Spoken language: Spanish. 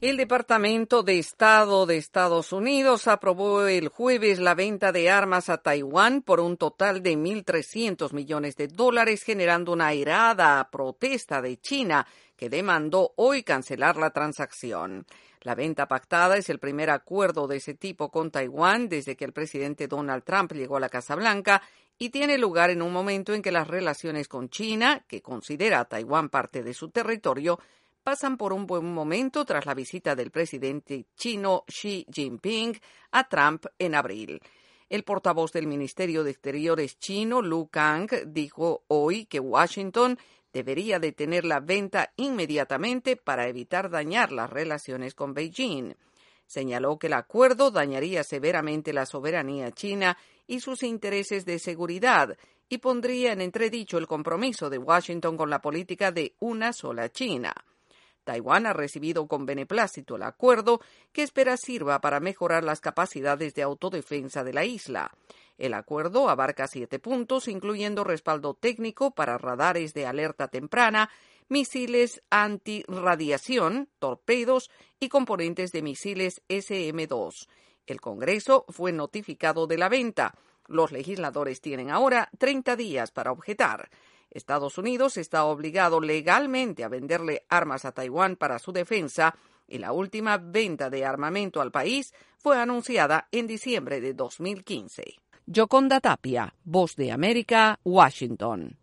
El Departamento de Estado de Estados Unidos aprobó el jueves la venta de armas a Taiwán por un total de $1.300 millones, generando una airada protesta de China, que demandó hoy cancelar la transacción. La venta pactada es el primer acuerdo de ese tipo con Taiwán desde que el presidente Donald Trump llegó a la Casa Blanca y tiene lugar en un momento en que las relaciones con China, que considera a Taiwán parte de su territorio, pasan por un buen momento tras la visita del presidente chino Xi Jinping a Trump en abril. El portavoz del Ministerio de Exteriores chino, Lu Kang, dijo hoy que Washington debería detener la venta inmediatamente para evitar dañar las relaciones con Beijing. Señaló que el acuerdo dañaría severamente la soberanía china y sus intereses de seguridad y pondría en entredicho el compromiso de Washington con la política de una sola China. Taiwán ha recibido con beneplácito el acuerdo, que espera sirva para mejorar las capacidades de autodefensa de la isla. El acuerdo abarca 7 puntos, incluyendo respaldo técnico para radares de alerta temprana, misiles antirradiación, torpedos y componentes de misiles SM-2. El Congreso fue notificado de la venta. Los legisladores tienen ahora 30 días para objetar. Estados Unidos está obligado legalmente a venderle armas a Taiwán para su defensa y la última venta de armamento al país fue anunciada en diciembre de 2015. Yoconda Tapia, Voz de América, Washington.